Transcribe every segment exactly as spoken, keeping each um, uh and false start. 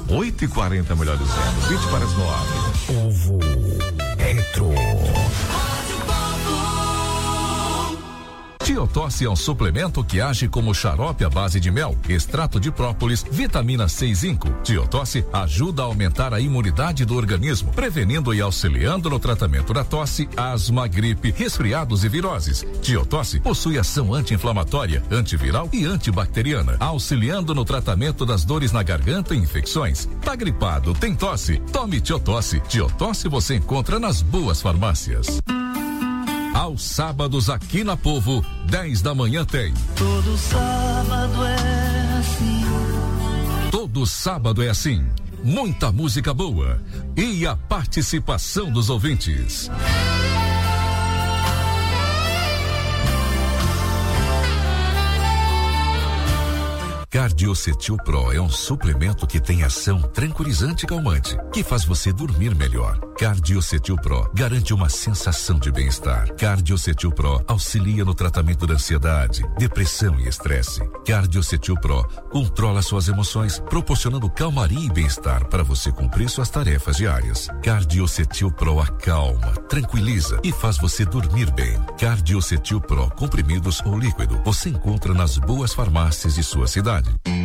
oito e quarenta, melhor dizendo. vinte para as nove. Povo Retro. Tiotosse é um suplemento que age como xarope à base de mel, extrato de própolis, vitamina C e zinco. Tiotosse ajuda a aumentar a imunidade do organismo, prevenindo e auxiliando no tratamento da tosse, asma, gripe, resfriados e viroses. Tiotosse possui ação anti-inflamatória, antiviral e antibacteriana, auxiliando no tratamento das dores na garganta e infecções. Tá gripado, tem tosse? Tome Tiotosse. Tiotosse você encontra nas boas farmácias. Aos sábados aqui na Povo, dez da manhã tem. Todo sábado é assim. Todo sábado é assim. Muita música boa e a participação dos ouvintes. Cardiocetil Pro é um suplemento que tem ação tranquilizante e calmante, que faz você dormir melhor. Cardiocetil Pro garante uma sensação de bem-estar. Cardiocetil Pro auxilia no tratamento da ansiedade, depressão e estresse. Cardiocetil Pro controla suas emoções, proporcionando calmaria e bem-estar para você cumprir suas tarefas diárias. Cardiocetil Pro acalma, tranquiliza e faz você dormir bem. Cardiocetil Pro comprimidos ou líquido, você encontra nas boas farmácias de sua cidade.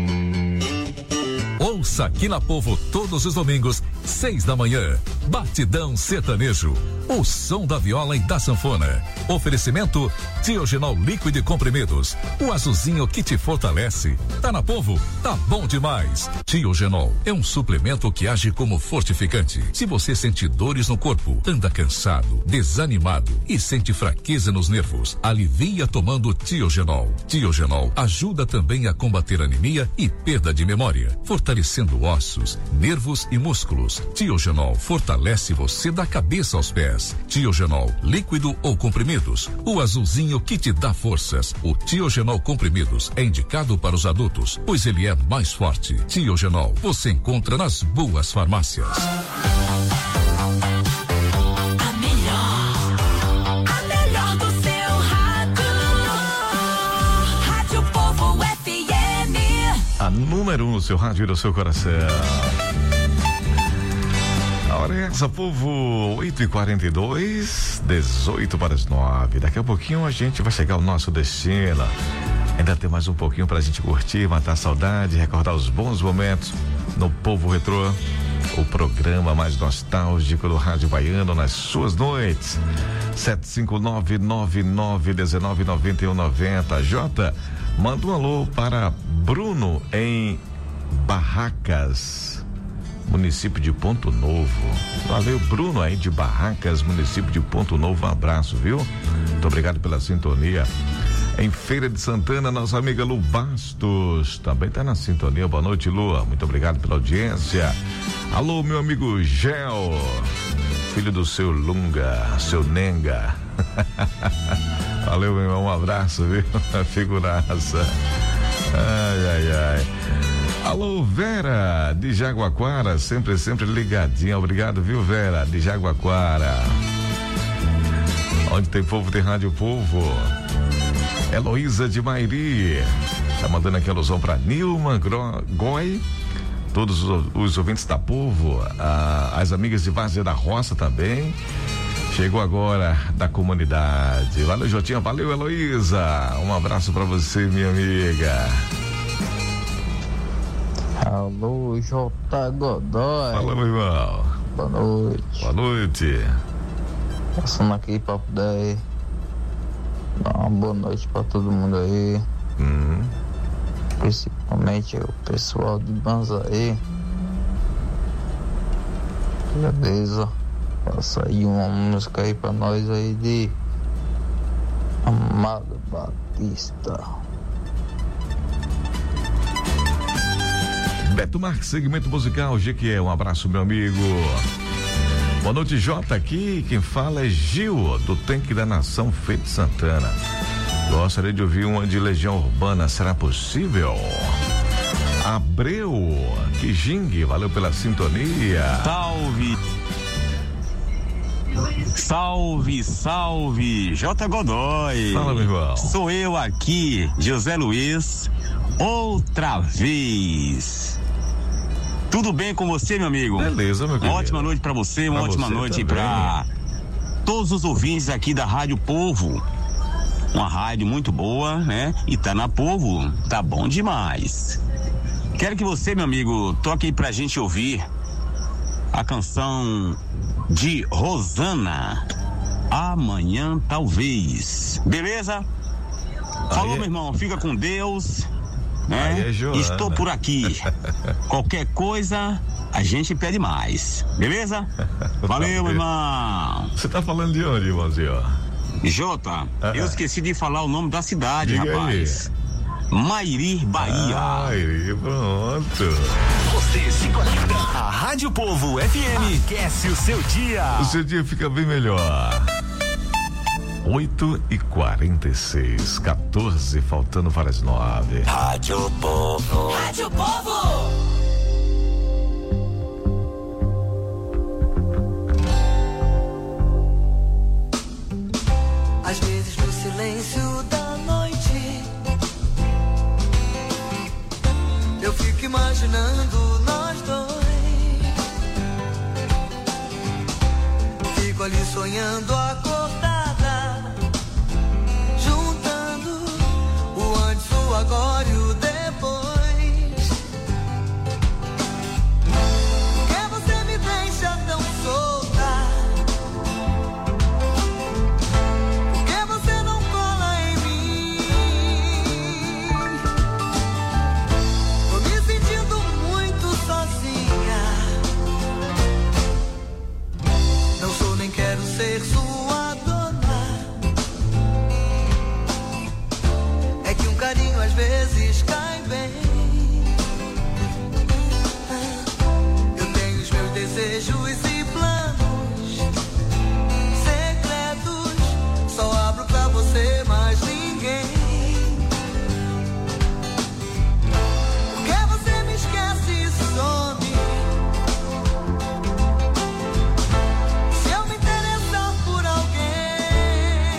Ouça aqui na Povo todos os domingos, seis da manhã. Batidão Sertanejo. O som da viola e da sanfona. Oferecimento Tiogenol líquido e comprimidos. O azulzinho que te fortalece. Tá na Povo? Tá bom demais. Tiogenol é um suplemento que age como fortificante. Se você sente dores no corpo, anda cansado, desanimado e sente fraqueza nos nervos, alivia tomando Tiogenol. Tiogenol ajuda também a combater anemia e perda de memória, fortalecendo ossos, nervos e músculos. Tiogenol fortalece você da cabeça aos pés. Tiogenol, líquido ou comprimidos. O azulzinho que te dá forças. O Tiogenol comprimidos é indicado para os adultos, pois ele é mais forte. Tiogenol, você encontra nas boas farmácias. A melhor, a melhor do seu rádio. Rádio Povo F M. A número um no seu rádio e no seu coração. A hora é essa, Povo, oito e quarenta e dois, dezoito para as nove. Daqui a pouquinho a gente vai chegar ao nosso destino. Ainda tem mais um pouquinho pra gente curtir, matar a saudade, recordar os bons momentos no Povo Retrô, o programa mais nostálgico do Rádio Baiano nas suas noites. sete cinco nove, nove nove um nove, nove um nove zero. Jota, manda um alô para Bruno em Barracas, município de Ponto Novo. Valeu, Bruno aí de Barracas, município de Ponto Novo. Um abraço, viu? Muito obrigado pela sintonia. Em Feira de Santana, nossa amiga Lu Bastos também tá na sintonia. Boa noite, Lua. Muito obrigado pela audiência. Alô, meu amigo Gel, filho do seu Lunga, seu Nenga. Valeu, meu irmão. Um abraço, viu? Figuraça. Ai, ai, ai. Alô, Vera, de Jaguaquara, sempre, sempre ligadinha. Obrigado, viu, Vera, de Jaguaquara. Onde tem povo, tem Rádio Povo. Heloísa de Mairi, tá mandando aqui alusão pra Nilma Goi, todos os, os ouvintes da Povo, ah, as amigas de Várzea da Roça também. Chegou agora da comunidade. Valeu, Jotinha, valeu, Heloísa. Um abraço pra você, minha amiga. Alô, J. Godoy. Fala, meu irmão. Boa noite. Boa noite. Passando aqui pra poder dar uma boa noite pra todo mundo aí. Hum. Principalmente o pessoal de Banzaí. Beleza. Passa aí uma música aí pra nós aí de Amado Batista. Beto Marques, segmento musical, G que é. Um abraço, meu amigo. Boa noite, Jota. Aqui quem fala é Gil, do Tanque da Nação, Feira de Santana. Gostaria de ouvir uma de Legião Urbana, será possível? Abreu, que jingue, valeu pela sintonia. Salve! Salve, salve, J. Godoy. Fala, meu irmão. Sou eu aqui, José Luiz, outra vez. Tudo bem com você, meu amigo? Beleza, meu querido. Uma ótima noite pra você, uma pra ótima você noite também. pra todos os ouvintes aqui da Rádio Povo. Uma rádio muito boa, né? E tá na Povo, tá bom demais. Quero que você, meu amigo, toque aí pra gente ouvir a canção de Rosana, Amanhã Talvez. Beleza? Falou, Aí é- meu irmão, fica com Deus, né? Aí é Joana. Estou por aqui. Qualquer coisa, a gente pede mais. Beleza? Valeu, meu irmão. Você tá falando de onde, irmãozinho? Jota, eu esqueci de falar o nome da cidade, Diga aí. rapaz. Mairi, Bahia. Aí, pronto. Você se conecta. A Rádio Povo F M aquece o seu dia. O seu dia fica bem melhor. oito e quarenta e seis, quatorze, faltando para as nove. Rádio Povo. Rádio Povo. Às vezes no silêncio da noite eu fico imaginando nós dois. Fico ali sonhando acordada, juntando o antes, o agora e o depois. Por que você me deixa tão solta? Por que você não cola em mim? Tô me sentindo muito sozinha. Não sou nem quero ser sua dona. É que um carinho às vezes cai bem. Eu tenho os meus desejos e planos secretos. Só abro pra você, mais ninguém. Por que você me esquece e some? Se eu me interessar por alguém,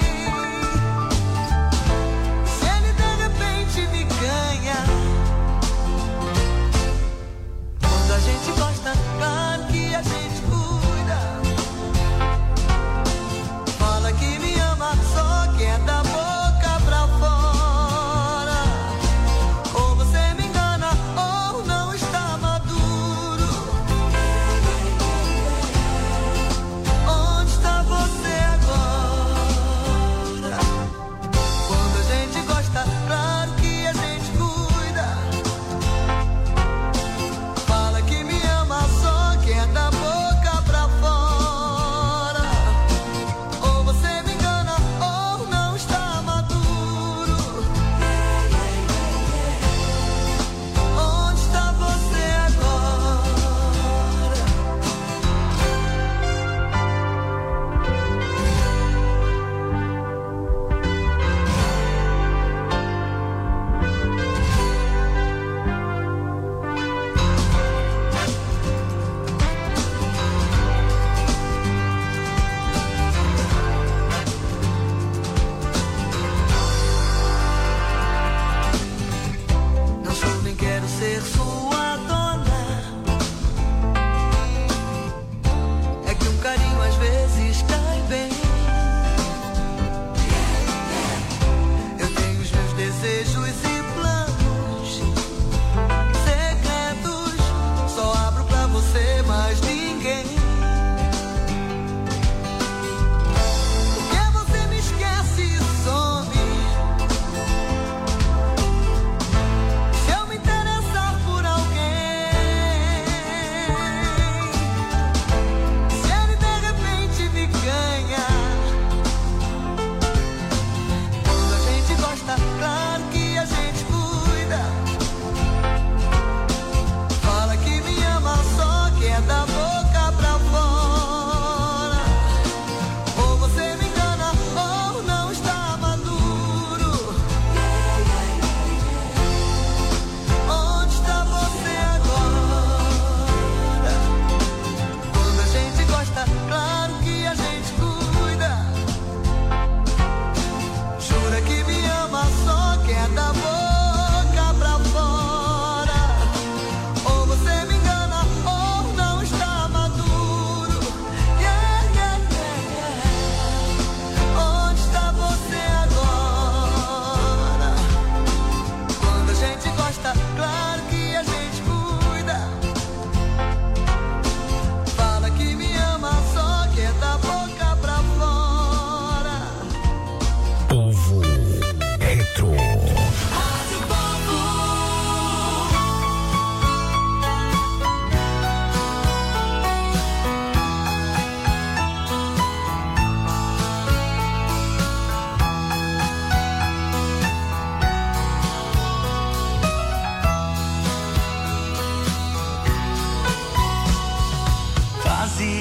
se ele de repente me ganha. Quando a gente gosta, claro que a gente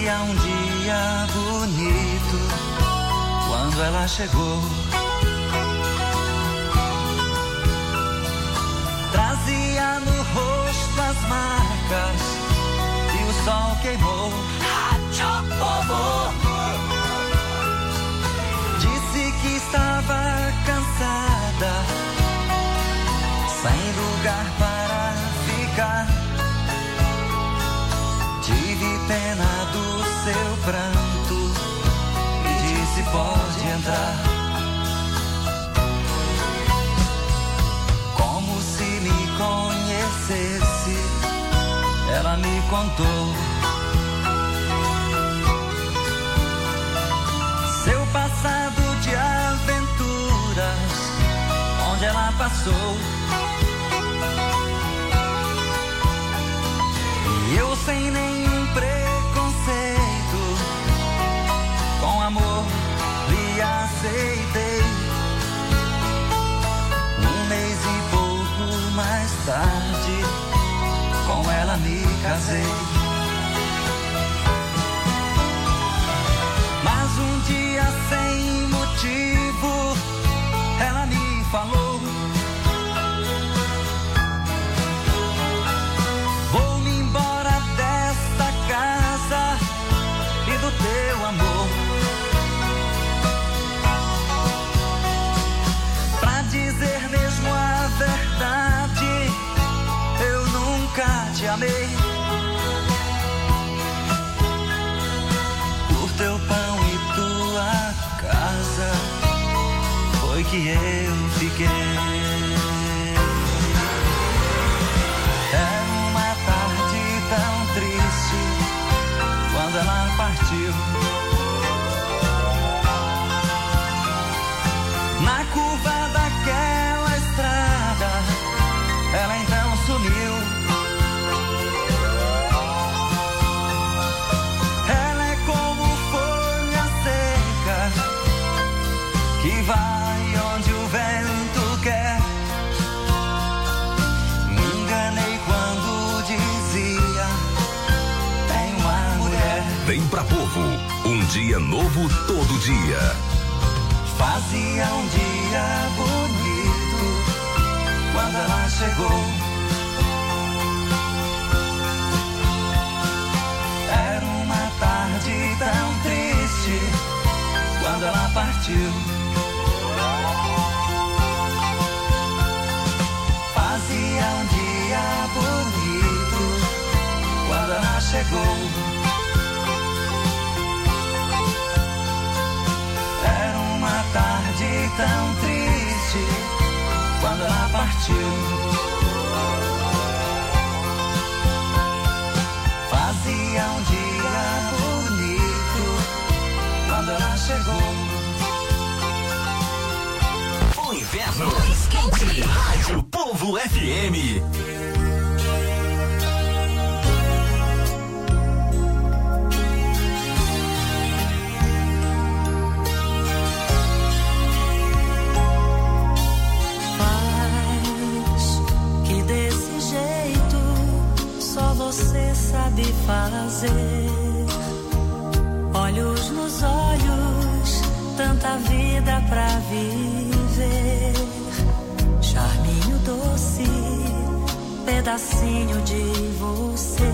Fazia um dia bonito quando ela chegou. Trazia no rosto as marcas que o sol queimou. Rádio Povo. Disse que estava cansada, sem lugar para ficar. Tive pena do seu pranto e disse: pode entrar. Como se me conhecesse, ela me contou seu passado de aventuras, onde ela passou. E eu, sem nenhum preconceito, com amor lhe aceitei. Um mês e pouco mais tarde, com ela me casei. Mas um dia, sem motivo, ela me falou: vou-me embora desta casa e do teu amor. Pra dizer mesmo a verdade, eu nunca te amei. Por teu pão e tua casa foi que eu fiquei. Era uma tarde tão triste quando ela partiu. Na curva daquela estrada, ela então sumiu. Ela é como folha seca que vai onde o vento quer. Me enganei quando dizia: tem uma mulher. Vem pra Povo, um dia novo todo dia. Fazia um dia bonito quando ela chegou. Era uma tarde tão triste quando ela partiu. Fazia um dia bonito quando ela chegou. Era uma tarde tão triste quando ela partiu. Fazia um dia bonito quando ela chegou. O inverno mais quente. Rádio Povo F M. Você sabe fazer. Olhos nos olhos, tanta vida pra viver. Charminho doce, pedacinho de você.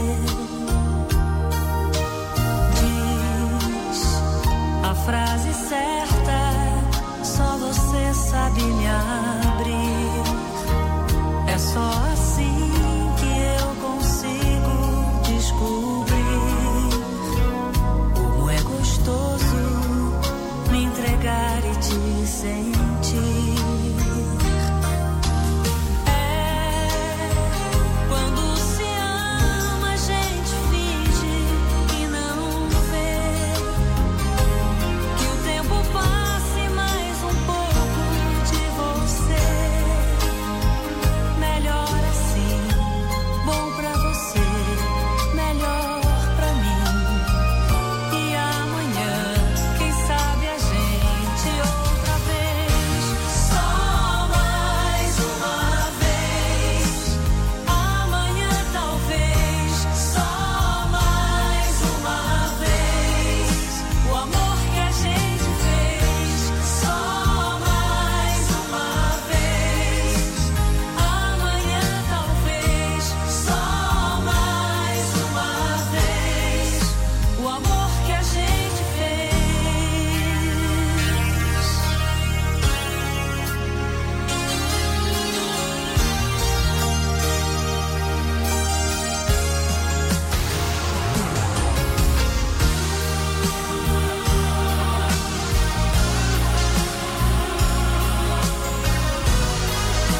Diz a frase certa, só você sabe me abrir. É só assim descobrir como é gostoso me entregar e te sentir. É quando o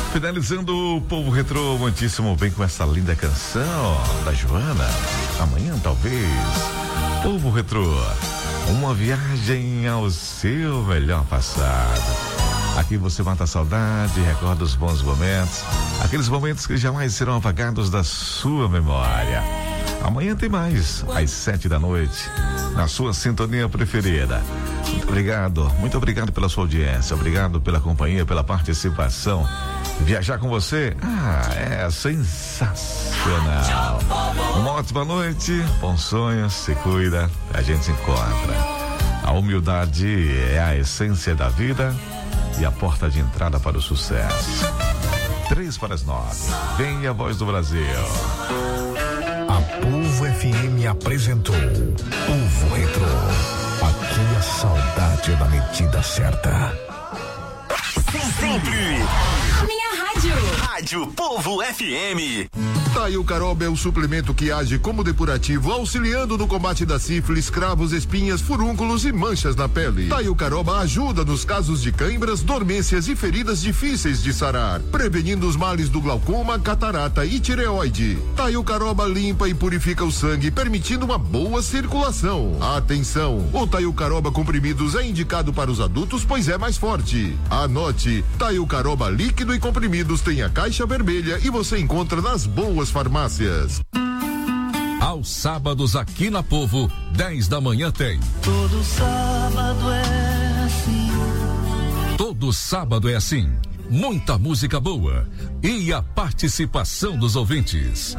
Finalizando o Povo Retrô, muitíssimo bem com essa linda canção da Joana. Amanhã, talvez. Povo Retrô, uma viagem ao seu melhor passado. Aqui você mata a saudade, recorda os bons momentos, aqueles momentos que jamais serão apagados da sua memória. Amanhã tem mais, às sete da noite, na sua sintonia preferida. Muito obrigado, muito obrigado pela sua audiência, obrigado pela companhia, pela participação. Viajar com você, ah, é sensacional. Uma ótima noite, bons sonhos, se cuida, a gente se encontra. A humildade é a essência da vida e a porta de entrada para o sucesso. Três para as nove. Vem a voz do Brasil. A Povo F M apresentou Povo Retrô. Aqui a saudade é da medida certa. Sempre. Minha rádio. Rádio Povo F M. Taio Caroba é o suplemento que age como depurativo, auxiliando no combate da sífilis, cravos, espinhas, furúnculos e manchas na pele. Taio Caroba ajuda nos casos de cãibras, dormências e feridas difíceis de sarar, prevenindo os males do glaucoma, catarata e tireoide. Taio Caroba limpa e purifica o sangue, permitindo uma boa circulação. Atenção, o Taio Caroba comprimidos é indicado para os adultos, pois é mais forte. Anote, Taio Caroba líquido e comprimidos tem a caixa vermelha e você encontra nas boas farmácias. Aos sábados aqui na Povo, dez da manhã tem. Todo sábado é assim. Todo sábado é assim. Muita música boa e a participação dos ouvintes.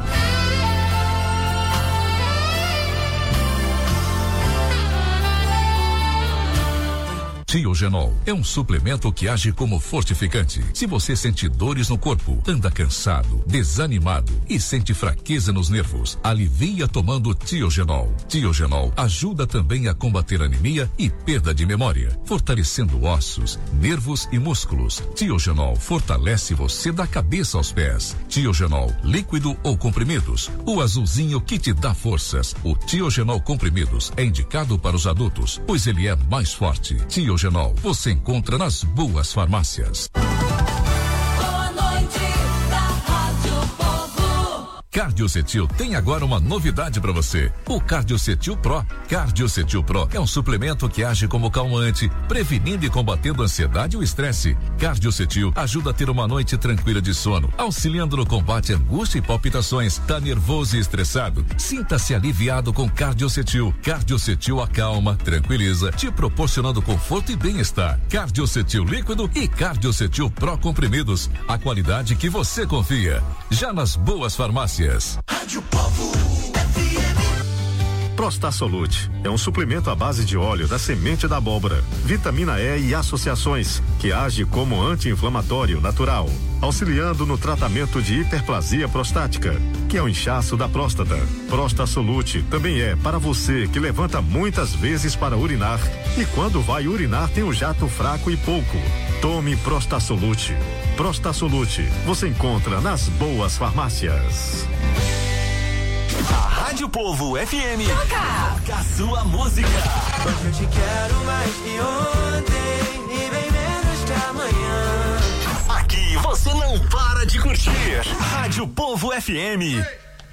Tiogenol é um suplemento que age como fortificante. Se você sente dores no corpo, anda cansado, desanimado e sente fraqueza nos nervos, alivia tomando Tiogenol. Tiogenol ajuda também a combater anemia e perda de memória, fortalecendo ossos, nervos e músculos. Tiogenol fortalece você da cabeça aos pés. Tiogenol líquido ou comprimidos, o azulzinho que te dá forças. O Tiogenol comprimidos é indicado para os adultos, pois ele é mais forte. Tiogenol você encontra nas boas farmácias. Boa noite da Rádio Povo. Cardiocetil tem agora uma novidade para você. O Cardiocetil Pro. Cardiocetil Pro é um suplemento que age como calmante, prevenindo e combatendo a ansiedade e o estresse. Cardiocetil ajuda a ter uma noite tranquila de sono, auxiliando no combate à angústia e palpitações. Tá nervoso e estressado? Sinta-se aliviado com Cardiocetil. Cardiocetil acalma, tranquiliza, te proporcionando conforto e bem-estar. Cardiocetil líquido e Cardiocetil Pro comprimidos. A qualidade que você confia. Já nas boas farmácias. Rádio Povo F M. Prostasolute é um suplemento à base de óleo da semente da abóbora, vitamina E e associações, que age como anti-inflamatório natural, auxiliando no tratamento de hiperplasia prostática, que é o inchaço da próstata. Prostasolute também é para você que levanta muitas vezes para urinar e quando vai urinar tem um jato fraco e pouco. Tome Prostasolute. Prostasolute você encontra nas boas farmácias. A Rádio Povo F M. Toca! Toca a sua música. Porque eu te quero mais que ontem e bem menos que amanhã. Aqui você não para de curtir. Rádio Povo F M.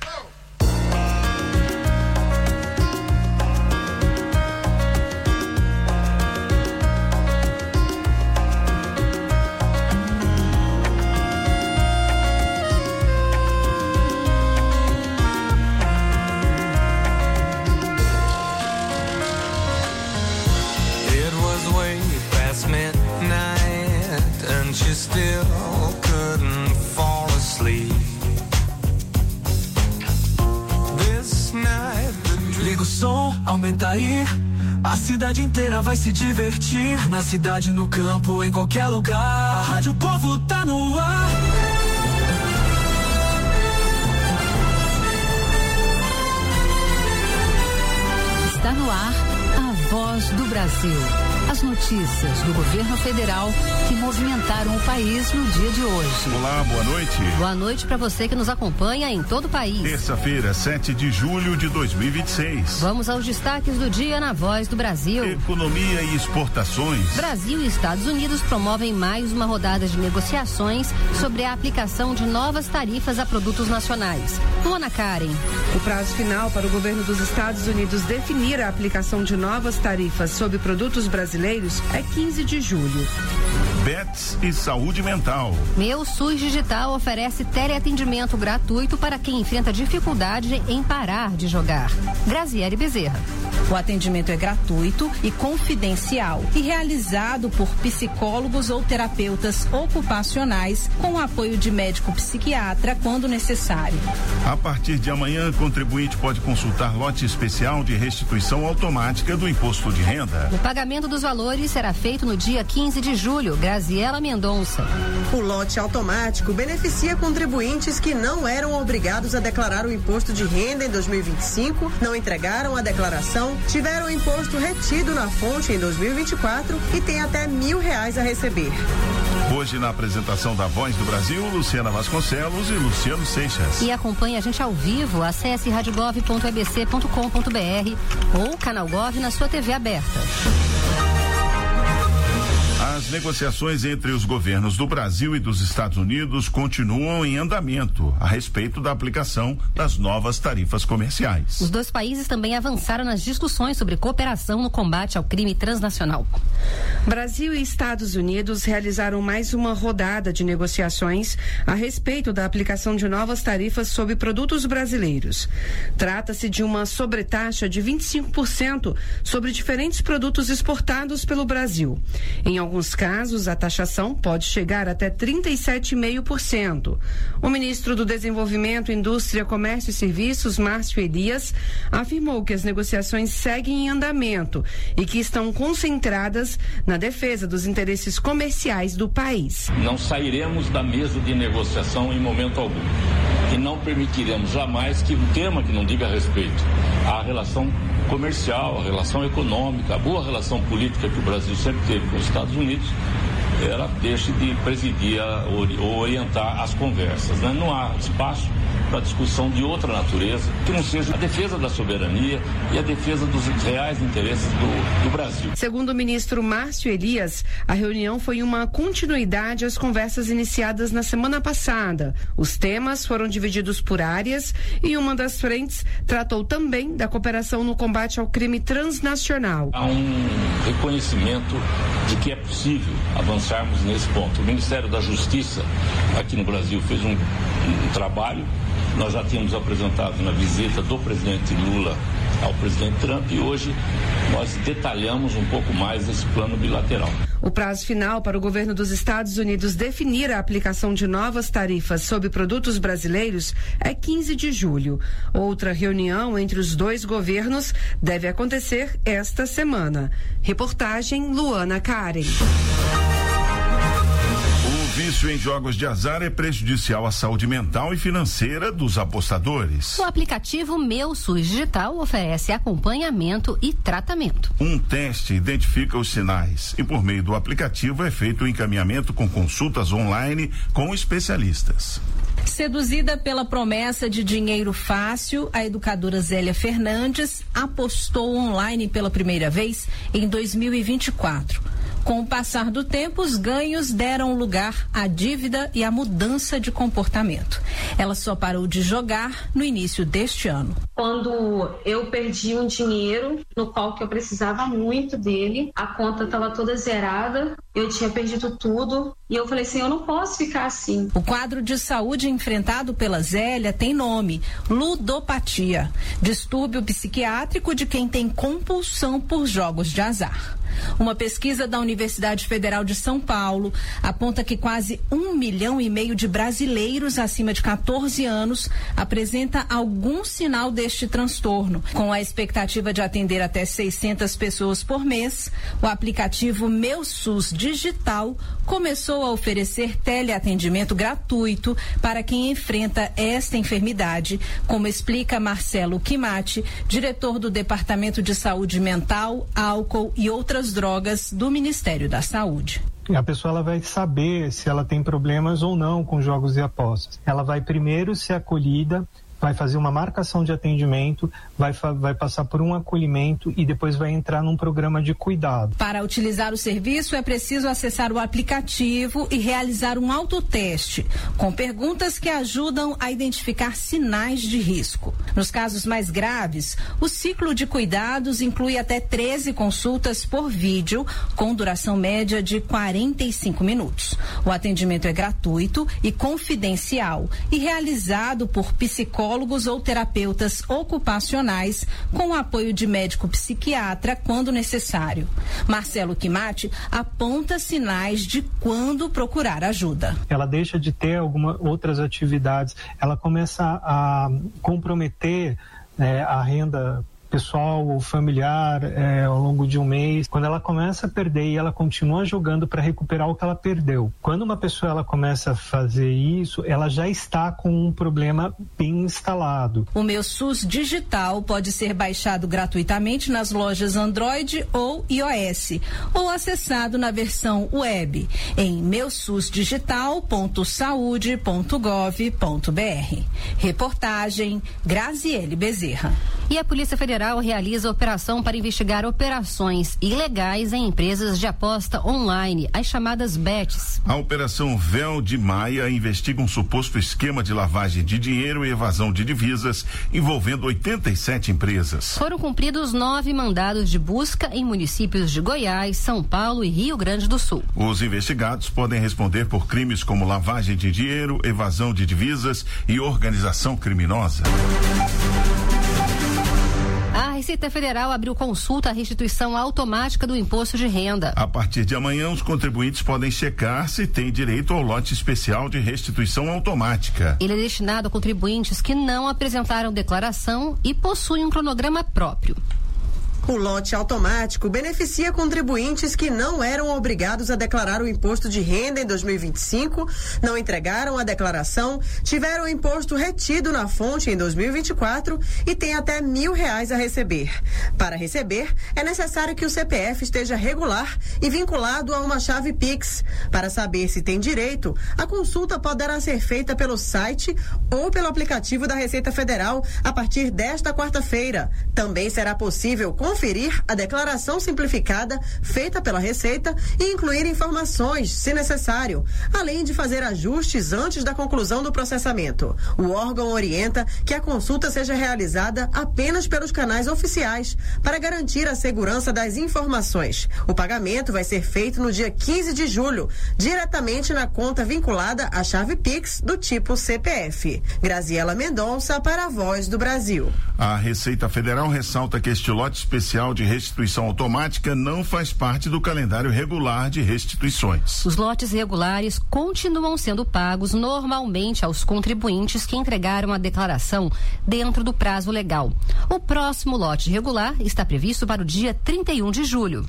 Still couldn't fall asleep. This night liga o som, aumenta aí. A cidade inteira vai se divertir. Na cidade, no campo, em qualquer lugar. A Rádio Povo tá no ar. Está no ar a voz do Brasil. As notícias do governo federal que movimentaram o país no dia de hoje. Olá, boa noite. Boa noite para você que nos acompanha em todo o país. Terça-feira, sete de julho de dois mil e vinte e seis. Vamos aos destaques do dia na Voz do Brasil. Economia e exportações. Brasil e Estados Unidos promovem mais uma rodada de negociações sobre a aplicação de novas tarifas a produtos nacionais. Luana Karen. O prazo final para o governo dos Estados Unidos definir a aplicação de novas tarifas sobre produtos brasileiros é quinze de julho. Bets e saúde mental. Meu SUS Digital oferece teleatendimento gratuito para quem enfrenta dificuldade em parar de jogar. Graziele Bezerra. O atendimento é gratuito e confidencial e realizado por psicólogos ou terapeutas ocupacionais com o apoio de médico psiquiatra quando necessário. A partir de amanhã, contribuinte pode consultar lote especial de restituição automática do imposto de renda. O pagamento dos valores será feito no dia quinze de julho. Graziela Mendonça. O lote automático beneficia contribuintes que não eram obrigados a declarar o imposto de renda em dois mil e vinte e cinco, não entregaram a declaração, tiveram o imposto retido na fonte em dois mil e vinte e quatro e têm até mil reais a receber. Hoje, na apresentação da Voz do Brasil, Luciana Vasconcelos e Luciano Seixas. E acompanhe a gente ao vivo, acesse rádio gov ponto e b c ponto com ponto b r ou Canal Gov na sua T V aberta. As negociações entre os governos do Brasil e dos Estados Unidos continuam em andamento a respeito da aplicação das novas tarifas comerciais. Os dois países também avançaram nas discussões sobre cooperação no combate ao crime transnacional. Brasil e Estados Unidos realizaram mais uma rodada de negociações a respeito da aplicação de novas tarifas sobre produtos brasileiros. Trata-se de uma sobretaxa de vinte e cinco por cento sobre diferentes produtos exportados pelo Brasil. Em alguns casos, a taxação pode chegar até trinta e sete vírgula cinco por cento. O ministro do Desenvolvimento, Indústria, Comércio e Serviços, Márcio Elias, afirmou que as negociações seguem em andamento e que estão concentradas na defesa dos interesses comerciais do país. Não sairemos da mesa de negociação em momento algum e não permitiremos jamais que um tema que não diga respeito à relação comercial, a relação econômica, a boa relação política que o Brasil sempre teve com os Estados Unidos, ela deixe de presidir a, ou orientar as conversas, né? Não há espaço para discussão de outra natureza que não seja a defesa da soberania e a defesa dos reais interesses do, do Brasil. Segundo o ministro Márcio Elias, a reunião foi uma continuidade às conversas iniciadas na semana passada. Os temas foram divididos por áreas e uma das frentes tratou também da cooperação no combate ao crime transnacional. Há um reconhecimento de que é possível avançarmos nesse ponto. O Ministério da Justiça aqui no Brasil fez um, um trabalho. Nós já tínhamos apresentado na visita do presidente Lula ao presidente Trump e hoje nós detalhamos um pouco mais esse plano bilateral. O prazo final para o governo dos Estados Unidos definir a aplicação de novas tarifas sobre produtos brasileiros é quinze de julho. Outra reunião entre os dois governos deve acontecer esta semana. Reportagem Luana Karen. O vício em jogos de azar é prejudicial à saúde mental e financeira dos apostadores. O aplicativo Meu SUS Digital oferece acompanhamento e tratamento. Um teste identifica os sinais e, por meio do aplicativo, é feito o encaminhamento com consultas online com especialistas. Seduzida pela promessa de dinheiro fácil, a educadora Zélia Fernandes apostou online pela primeira vez em dois mil e vinte e quatro. Com o passar do tempo, os ganhos deram lugar à dívida e à mudança de comportamento. Ela só parou de jogar no início deste ano. Quando eu perdi um dinheiro no qual que eu precisava muito dele, a conta estava toda zerada, eu tinha perdido tudo e eu falei assim, eu não posso ficar assim. O quadro de saúde enfrentado pela Zélia tem nome, ludopatia, distúrbio psiquiátrico de quem tem compulsão por jogos de azar. Uma pesquisa da Universidade Federal de São Paulo aponta que quase um milhão e meio de brasileiros acima de catorze anos apresenta algum sinal deste transtorno. Com a expectativa de atender até seiscentas pessoas por mês, o aplicativo Meu SUS Digital começou a oferecer teleatendimento gratuito para quem enfrenta esta enfermidade, como explica Marcelo Quimati, diretor do Departamento de Saúde Mental, Álcool e outras das Drogas do Ministério da Saúde. A pessoa ela vai saber se ela tem problemas ou não com jogos e apostas. Ela vai primeiro ser acolhida, vai fazer uma marcação de atendimento, vai, vai passar por um acolhimento e depois vai entrar num programa de cuidado. Para utilizar o serviço é preciso acessar o aplicativo e realizar um autoteste, com perguntas que ajudam a identificar sinais de risco. Nos casos mais graves, o ciclo de cuidados inclui até treze consultas por vídeo, com duração média de quarenta e cinco minutos. O atendimento é gratuito e confidencial e realizado por psicólogos ou terapeutas ocupacionais, com o apoio de médico psiquiatra quando necessário. Marcelo Quimati aponta sinais de quando procurar ajuda. Ela deixa de ter algumas outras atividades, ela começa a comprometer é, a renda pessoal ou familiar é, ao longo de um mês. Quando ela começa a perder e ela continua jogando para recuperar o que ela perdeu. Quando uma pessoa ela começa a fazer isso, ela já está com um problema bem instalado. O Meu SUS Digital pode ser baixado gratuitamente nas lojas Android ou iOS, ou acessado na versão web em meu sus digital ponto saude ponto gov ponto br. Reportagem Graziele Bezerra. E a Polícia Federal realiza operação para investigar operações ilegais em empresas de aposta online, as chamadas bets. A Operação Véu de Maia investiga um suposto esquema de lavagem de dinheiro e evasão de divisas envolvendo oitenta e sete empresas. Foram cumpridos nove mandados de busca em municípios de Goiás, São Paulo e Rio Grande do Sul. Os investigados podem responder por crimes como lavagem de dinheiro, evasão de divisas e organização criminosa. A Receita Federal abriu consulta à restituição automática do imposto de renda. A partir de amanhã, os contribuintes podem checar se têm direito ao lote especial de restituição automática. Ele é destinado a contribuintes que não apresentaram declaração e possuem um cronograma próprio. O lote automático beneficia contribuintes que não eram obrigados a declarar o imposto de renda em dois mil e vinte e cinco, não entregaram a declaração, tiveram o imposto retido na fonte em dois mil e vinte e quatro e têm até mil reais a receber. Para receber, é necessário que o C P F esteja regular e vinculado a uma chave Pix. Para saber se tem direito, a consulta poderá ser feita pelo site ou pelo aplicativo da Receita Federal a partir desta quarta-feira. Também será possível conferir Conferir a declaração simplificada feita pela Receita e incluir informações, se necessário, além de fazer ajustes antes da conclusão do processamento. O órgão orienta que a consulta seja realizada apenas pelos canais oficiais, para garantir a segurança das informações. O pagamento vai ser feito no dia quinze de julho, diretamente na conta vinculada à chave Pix do tipo C P F. Graziela Mendonça para a Voz do Brasil. A Receita Federal ressalta que este lote especial de restituição automática não faz parte do calendário regular de restituições. Os lotes regulares continuam sendo pagos normalmente aos contribuintes que entregaram a declaração dentro do prazo legal. O próximo lote regular está previsto para o dia trinta e um de julho.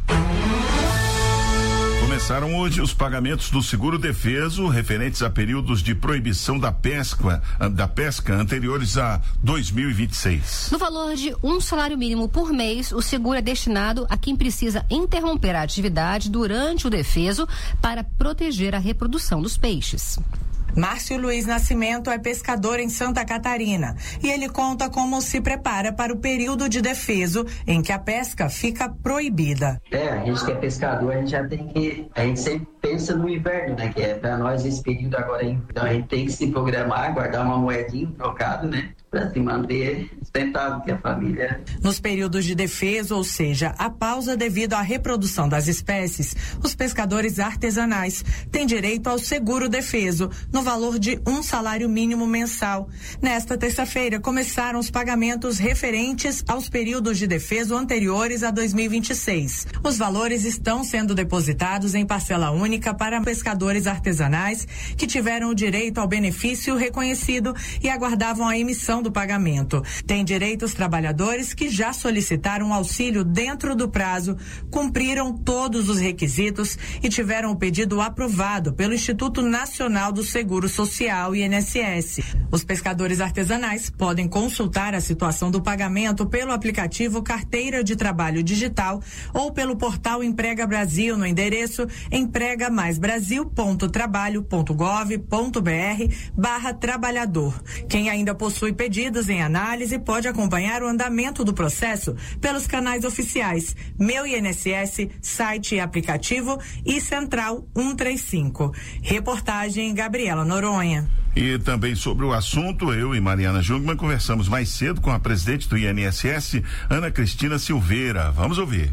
Começaram hoje os pagamentos do seguro-defeso referentes a períodos de proibição da pesca, da pesca anteriores a dois mil e vinte e seis. No valor de um salário mínimo por mês, o seguro é destinado a quem precisa interromper a atividade durante o defeso para proteger a reprodução dos peixes. Márcio Luiz Nascimento é pescador em Santa Catarina e ele conta como se prepara para o período de defeso em que a pesca fica proibida. É, a gente que é pescador, a gente já tem que, a gente sempre pensa no inverno, né, que é para nós esse período agora, então a gente tem que se programar, guardar uma moedinha, um trocado, né, para se manter sustentável que a família. Nos períodos de defeso, ou seja, a pausa devido à reprodução das espécies, os pescadores artesanais têm direito ao seguro defeso, no valor de um salário mínimo mensal. Nesta terça-feira, começaram os pagamentos referentes aos períodos de defeso anteriores a dois mil e vinte e seis. Os valores estão sendo depositados em parcela única para pescadores artesanais que tiveram o direito ao benefício reconhecido e aguardavam a emissão execução do pagamento. Tem direito os trabalhadores que já solicitaram auxílio dentro do prazo, cumpriram todos os requisitos e tiveram o pedido aprovado pelo Instituto Nacional do Seguro Social, I N S S. Os pescadores artesanais podem consultar a situação do pagamento pelo aplicativo Carteira de Trabalho Digital ou pelo portal Emprega Brasil no endereço emprega mais brasil ponto trabalho ponto gov ponto br barra trabalhador. Quem ainda possui pedidos em análise pode acompanhar o andamento do processo pelos canais oficiais Meu I N S S, site e aplicativo e Central cento e trinta e cinco. Reportagem Gabriela Noronha. E também sobre o assunto, eu e Mariana Jungmann conversamos mais cedo com a presidente do I N S S, Ana Cristina Silveira. Vamos ouvir.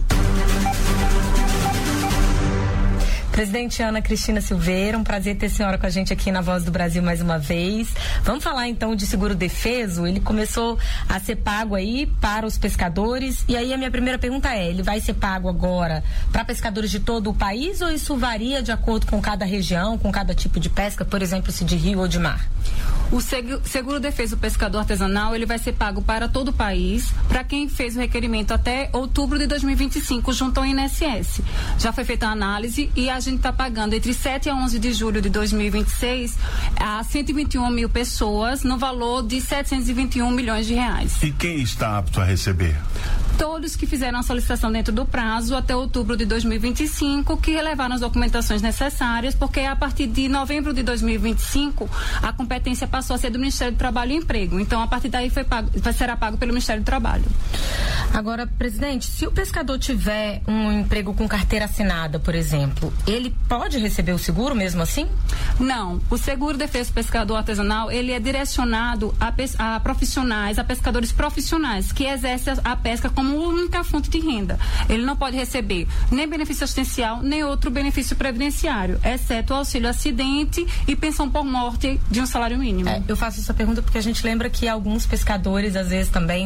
Presidente Ana Cristina Silveira, um prazer ter a senhora com a gente aqui na Voz do Brasil mais uma vez. Vamos falar então de seguro defeso. Ele começou a ser pago aí para os pescadores, e aí a minha primeira pergunta é, ele vai ser pago agora para pescadores de todo o país ou isso varia de acordo com cada região, com cada tipo de pesca, por exemplo, se de rio ou de mar? O seguro defeso do pescador artesanal, ele vai ser pago para todo o país, para quem fez o requerimento até outubro de dois mil e vinte e cinco, junto ao I N S S. Já foi feita a análise e a gente está pagando entre sete a onze de julho de dois mil e vinte e seis a cento e vinte e um mil pessoas no valor de setecentos e vinte e um milhões de reais. E quem está apto a receber? Todos que fizeram a solicitação dentro do prazo até outubro de dois mil e vinte e cinco, que relevaram as documentações necessárias, porque a partir de novembro de dois mil e vinte e cinco a competência passou a ser do Ministério do Trabalho e Emprego. Então, a partir daí foi pago, será pago pelo Ministério do Trabalho. Agora, presidente, se o pescador tiver um emprego com carteira assinada, por exemplo, ele pode receber o seguro mesmo assim? Não. O seguro defeso pescador artesanal, ele é direcionado a, a profissionais, a pescadores profissionais que exercem a pesca como única fonte de renda. Ele não pode receber nem benefício assistencial, nem outro benefício previdenciário, exceto o auxílio acidente e pensão por morte de um salário mínimo. É, eu faço essa pergunta porque a gente lembra que alguns pescadores, às vezes, também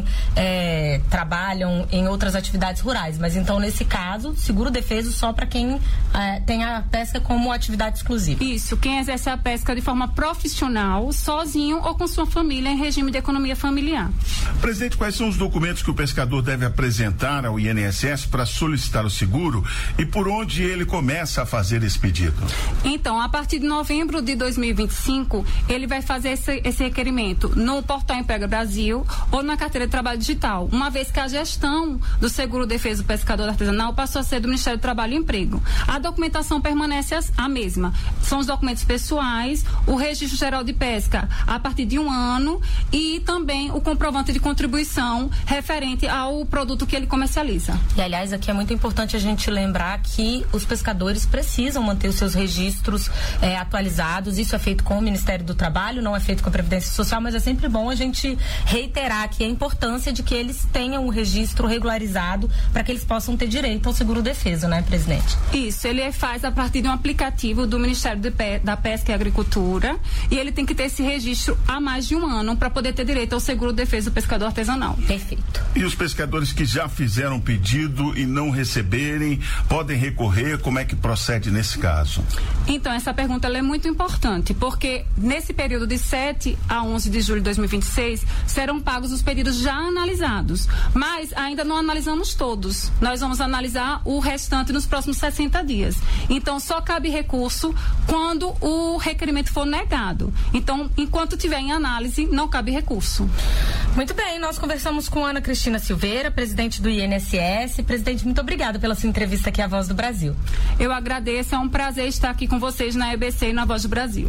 é, trabalham em outras atividades rurais, mas então, nesse caso, seguro defeso só para quem é, tem a pesca como atividade exclusiva. Isso, quem exerce a pesca de forma profissional, sozinho ou com sua família em regime de economia familiar. Presidente, quais são os documentos que o pescador deve apresentar ao I N S S para solicitar o seguro e por onde ele começa a fazer esse pedido? Então, a partir de novembro de dois mil e vinte e cinco, ele vai fazer esse, esse requerimento no portal Emprega Brasil ou na carteira de trabalho digital, uma vez que a gestão do seguro defeso do pescador artesanal passou a ser do Ministério do Trabalho e Emprego. A documentação permanece a mesma. São os documentos pessoais, o registro geral de pesca a partir de um ano e também o comprovante de contribuição referente ao produto que ele comercializa. E, aliás, aqui é muito importante a gente lembrar que os pescadores precisam manter os seus registros eh, atualizados. Isso é feito com o Ministério do Trabalho, não é feito com a Previdência Social, mas é sempre bom a gente reiterar aqui a importância de que eles tenham o registro regularizado para que eles possam ter direito ao seguro defeso, né, presidente? Isso, ele faz a partir de um aplicativo do Ministério de Pe- da Pesca e Agricultura e ele tem que ter esse registro há mais de um ano para poder ter direito ao seguro defeso do pescador artesanal. Perfeito. E os pescadores que já fizeram pedido e não receberem, podem recorrer? Como é que procede nesse caso? Então, essa pergunta ela é muito importante, porque nesse período de sete a onze de julho de dois mil e vinte e seis, serão pagos os pedidos já analisados, mas ainda não analisamos todos. Nós vamos analisar o restante nos próximos sessenta dias. Então, só cabe recurso quando o requerimento for negado. Então, enquanto tiver em análise, não cabe recurso. Muito bem, nós conversamos com Ana Cristina Silveira, presidente do I N S S. Presidente, muito obrigada pela sua entrevista aqui à Voz do Brasil. Eu agradeço, é um prazer estar aqui com vocês na E B C e na Voz do Brasil.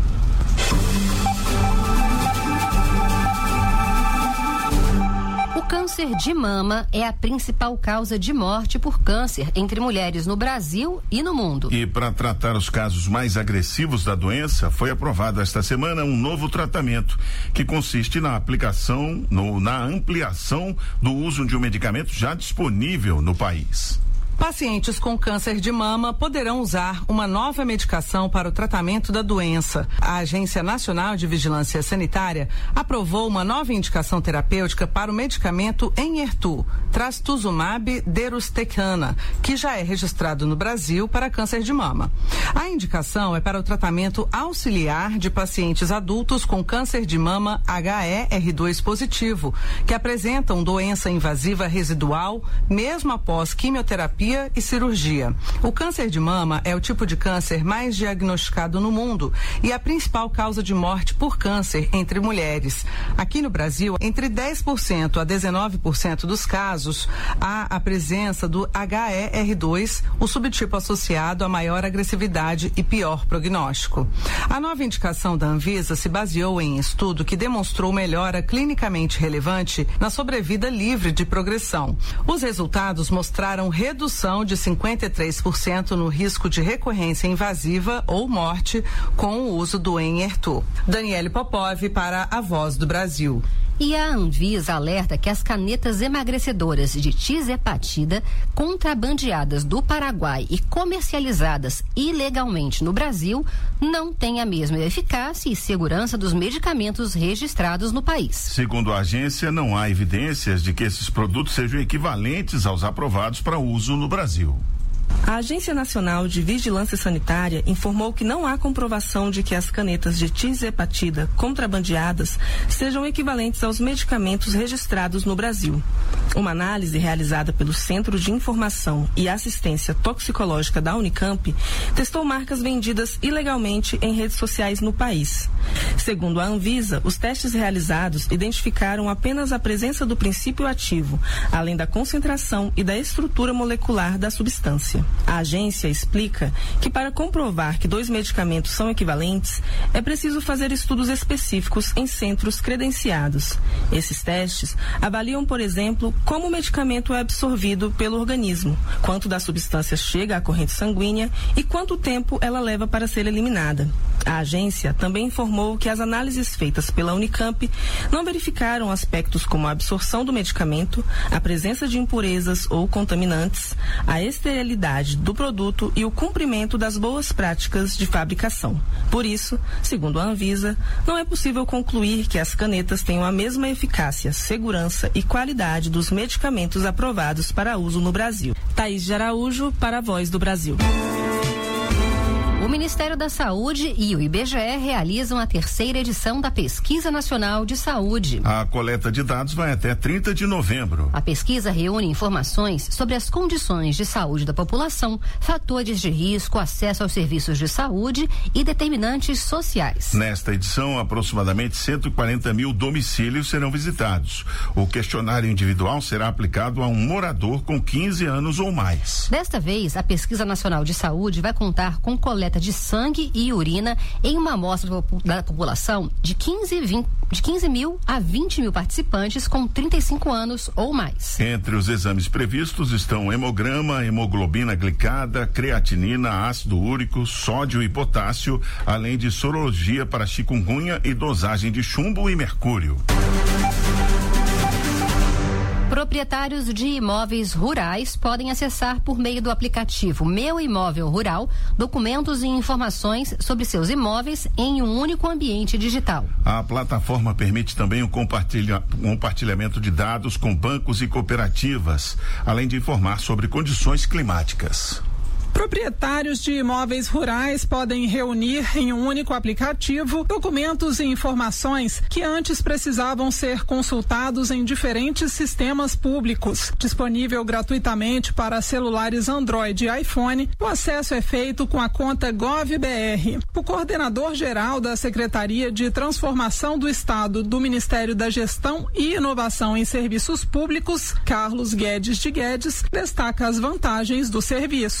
O câncer de mama é a principal causa de morte por câncer entre mulheres no Brasil e no mundo. E para tratar os casos mais agressivos da doença, foi aprovado esta semana um novo tratamento que consiste na aplicação, no, na ampliação do uso de um medicamento já disponível no país. Pacientes com câncer de mama poderão usar uma nova medicação para o tratamento da doença. A Agência Nacional de Vigilância Sanitária aprovou uma nova indicação terapêutica para o medicamento Enhertu, trastuzumab deruxtecana, que já é registrado no Brasil para câncer de mama. A indicação é para o tratamento auxiliar de pacientes adultos com câncer de mama H E R dois positivo, que apresentam doença invasiva residual, mesmo após quimioterapia e cirurgia. O câncer de mama é o tipo de câncer mais diagnosticado no mundo e a principal causa de morte por câncer entre mulheres. Aqui no Brasil, entre dez por cento a dezenove por cento dos casos, há a presença do H E R dois, o subtipo associado a maior agressividade e pior prognóstico. A nova indicação da Anvisa se baseou em estudo que demonstrou melhora clinicamente relevante na sobrevida livre de progressão. Os resultados mostraram redução de cinquenta e três por cento no risco de recorrência invasiva ou morte com o uso do Enhertu. Daniele Popov para a Voz do Brasil. E a Anvisa alerta que as canetas emagrecedoras de tizepatida, contrabandeadas do Paraguai e comercializadas ilegalmente no Brasil, não têm a mesma eficácia e segurança dos medicamentos registrados no país. Segundo a agência, não há evidências de que esses produtos sejam equivalentes aos aprovados para uso no Brasil. A Agência Nacional de Vigilância Sanitária informou que não há comprovação de que as canetas de tizepatida contrabandeadas sejam equivalentes aos medicamentos registrados no Brasil. Uma análise realizada pelo Centro de Informação e Assistência Toxicológica da Unicamp testou marcas vendidas ilegalmente em redes sociais no país. Segundo a Anvisa, os testes realizados identificaram apenas a presença do princípio ativo, além da concentração e da estrutura molecular da substância. A agência explica que para comprovar que dois medicamentos são equivalentes, é preciso fazer estudos específicos em centros credenciados. Esses testes avaliam, por exemplo, como o medicamento é absorvido pelo organismo, quanto da substância chega à corrente sanguínea e quanto tempo ela leva para ser eliminada. A agência também informou que as análises feitas pela Unicamp não verificaram aspectos como a absorção do medicamento, a presença de impurezas ou contaminantes, a esterilidade do produto e o cumprimento das boas práticas de fabricação. Por isso, segundo a Anvisa, não é possível concluir que as canetas tenham a mesma eficácia, segurança e qualidade dos medicamentos aprovados para uso no Brasil. Thaís de Araújo, para a Voz do Brasil. O Ministério da Saúde e o I B G E realizam a terceira edição da Pesquisa Nacional de Saúde. A coleta de dados vai até trinta de novembro. A pesquisa reúne informações sobre as condições de saúde da população, fatores de risco, acesso aos serviços de saúde e determinantes sociais. Nesta edição, aproximadamente cento e quarenta mil domicílios serão visitados. O questionário individual será aplicado a um morador com quinze anos ou mais. Desta vez, a Pesquisa Nacional de Saúde vai contar com coleta de sangue e urina em uma amostra da população de quinze, vinte, de quinze mil a vinte mil participantes com trinta e cinco anos ou mais. Entre os exames previstos estão hemograma, hemoglobina glicada, creatinina, ácido úrico, sódio e potássio, além de sorologia para chikungunya e dosagem de chumbo e mercúrio. Proprietários de imóveis rurais podem acessar por meio do aplicativo Meu Imóvel Rural documentos e informações sobre seus imóveis em um único ambiente digital. A plataforma permite também o compartilha, compartilhamento de dados com bancos e cooperativas, além de informar sobre condições climáticas. Proprietários de imóveis rurais podem reunir em um único aplicativo documentos e informações que antes precisavam ser consultados em diferentes sistemas públicos. Disponível gratuitamente para celulares Android e iPhone, o acesso é feito com a conta GovBR. O coordenador-geral da Secretaria de Transformação do Estado do Ministério da Gestão e Inovação em Serviços Públicos, Carlos Guedes de Guedes, destaca as vantagens do serviço. O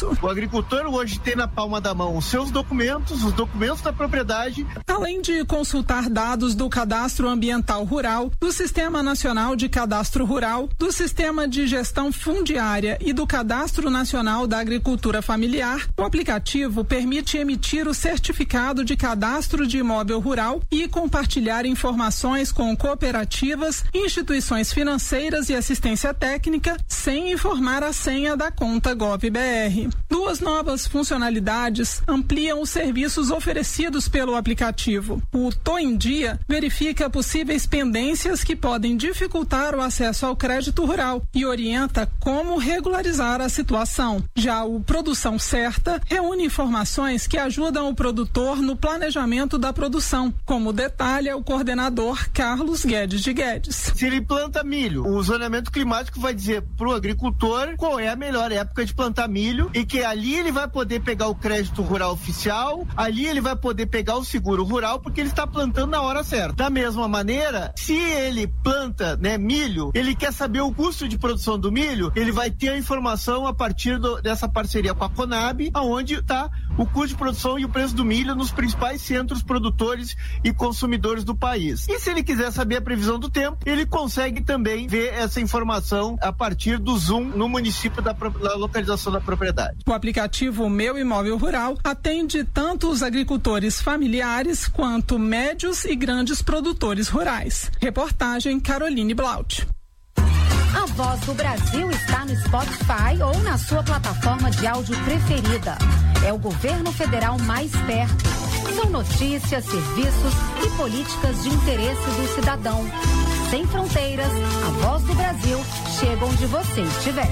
agricultor hoje tem na palma da mão os seus documentos, os documentos da propriedade. Além de consultar dados do Cadastro Ambiental Rural, do Sistema Nacional de Cadastro Rural, do Sistema de Gestão Fundiária e do Cadastro Nacional da Agricultura Familiar, o aplicativo permite emitir o certificado de cadastro de imóvel rural e compartilhar informações com cooperativas, instituições financeiras e assistência técnica, sem informar a senha da conta GovBR. Duas novas funcionalidades ampliam os serviços oferecidos pelo aplicativo. O Tô em Dia verifica possíveis pendências que podem dificultar o acesso ao crédito rural e orienta como regularizar a situação. Já o Produção Certa reúne informações que ajudam o produtor no planejamento da produção, como detalha o coordenador Carlos Guedes de Guedes. Se ele planta milho, o zoneamento climático vai dizer para o agricultor qual é a melhor época de plantar milho e que ali ele vai poder pegar o crédito rural oficial, ali ele vai poder pegar o seguro rural porque ele está plantando na hora certa. Da mesma maneira, se ele planta, né, milho, ele quer saber o custo de produção do milho, ele vai ter a informação a partir do, dessa parceria com a Conab, aonde está o custo de produção e o preço do milho nos principais centros produtores e consumidores do país. E se ele quiser saber a previsão do tempo, ele consegue também ver essa informação a partir do Zoom no município da, da localização da propriedade. O aplicativo Meu Imóvel Rural atende tanto os agricultores familiares quanto médios e grandes produtores rurais. Reportagem Caroline Blaut. A Voz do Brasil está no Spotify ou na sua plataforma de áudio preferida. É o governo federal mais perto. São notícias, serviços e políticas de interesse do cidadão. Sem fronteiras, a Voz do Brasil chega onde você estiver.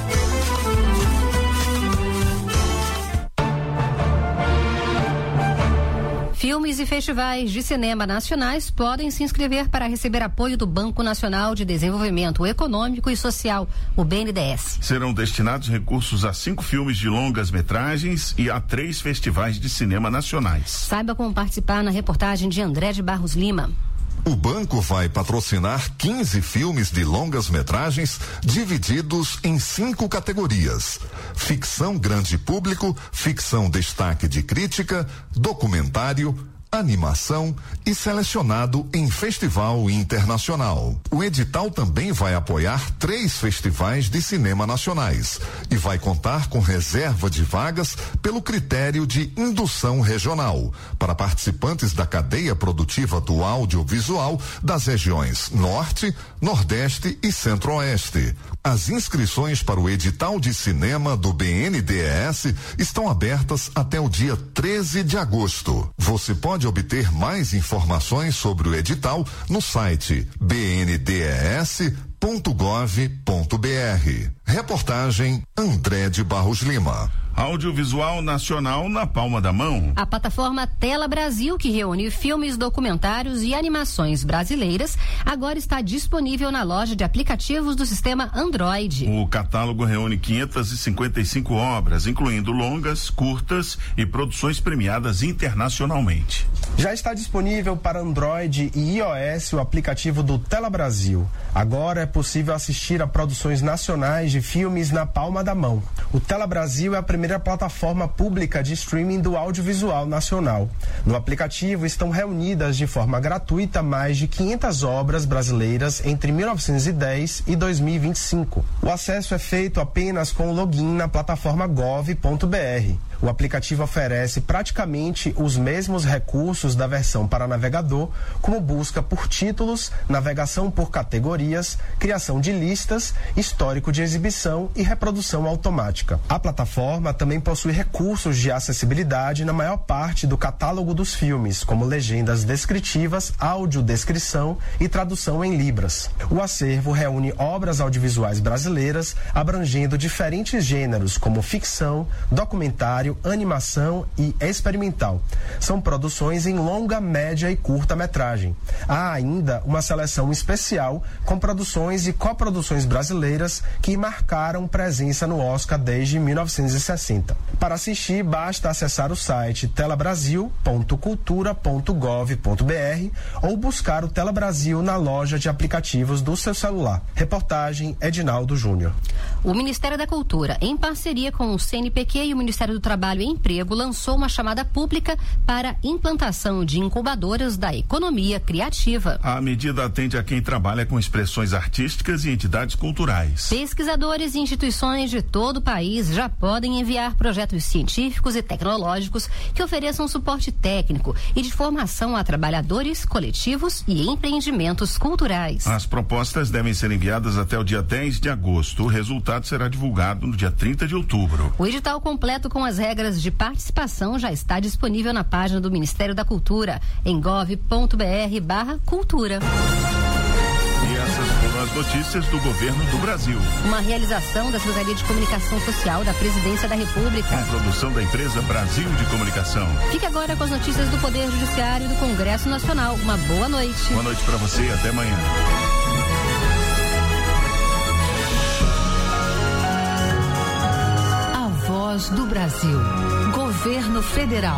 Filmes e festivais de cinema nacionais podem se inscrever para receber apoio do Banco Nacional de Desenvolvimento Econômico e Social, o B N D E S. Serão destinados recursos a cinco filmes de longas metragens e a três festivais de cinema nacionais. Saiba como participar na reportagem de André de Barros Lima. O banco vai patrocinar quinze filmes de longas metragens divididos em cinco categorias: ficção grande público, ficção destaque de crítica, documentário, animação e selecionado em festival internacional. O edital também vai apoiar três festivais de cinema nacionais e vai contar com reserva de vagas pelo critério de indução regional para participantes da cadeia produtiva do audiovisual das regiões Norte, Nordeste e Centro-Oeste. As inscrições para o edital de cinema do B N D E S estão abertas até o dia treze de agosto. Você pode obter mais informações sobre o edital no site b n d e s ponto gov ponto b r. Reportagem André de Barros Lima. Audiovisual nacional na palma da mão. A plataforma Tela Brasil, que reúne filmes, documentários e animações brasileiras, agora está disponível na loja de aplicativos do sistema Android. O catálogo reúne quinhentas e cinquenta e cinco obras, incluindo longas, curtas e produções premiadas internacionalmente. Já está disponível para Android e iOS o aplicativo do Tela Brasil. Agora é possível assistir a produções nacionais de filmes na palma da mão. O Tela Brasil é a primeira plataforma pública de streaming do audiovisual nacional. No aplicativo estão reunidas de forma gratuita mais de quinhentas obras brasileiras entre mil novecentos e dez e dois mil e vinte e cinco. O acesso é feito apenas com o login na plataforma gov ponto b r. O aplicativo oferece praticamente os mesmos recursos da versão para navegador, como busca por títulos, navegação por categorias, criação de listas, histórico de exibição e reprodução automática. A plataforma também possui recursos de acessibilidade na maior parte do catálogo dos filmes, como legendas descritivas, audiodescrição e tradução em libras. O acervo reúne obras audiovisuais brasileiras abrangendo diferentes gêneros, como ficção, documentário documentário, animação e experimental. São produções em longa, média e curta-metragem. Há ainda uma seleção especial com produções e coproduções brasileiras que marcaram presença no Oscar desde mil novecentos e sessenta. Para assistir, basta acessar o site telabrasil ponto cultura ponto gov ponto br ou buscar o Tela Brasil na loja de aplicativos do seu celular. Reportagem Edinaldo Júnior. O Ministério da Cultura, em parceria com o C N P Q e o Ministério do Trabalho e Emprego, lançou uma chamada pública para implantação de incubadoras da economia criativa. A medida atende a quem trabalha com expressões artísticas e entidades culturais. Pesquisadores e instituições de todo o país já podem enviar projetos científicos e tecnológicos que ofereçam suporte técnico e de formação a trabalhadores, coletivos e empreendimentos culturais. As propostas devem ser enviadas até o dia dez de agosto. O resultado será divulgado no dia trinta de outubro. O edital completo com as regras de participação já está disponível na página do Ministério da Cultura, em gov ponto br barra cultura. E essas foram as notícias do governo do Brasil. Uma realização da Secretaria de Comunicação Social da Presidência da República. Com produção da empresa Brasil de Comunicação. Fique agora com as notícias do Poder Judiciário e do Congresso Nacional. Uma boa noite. Boa noite para você e até amanhã. A Voz do Brasil. Governo Federal.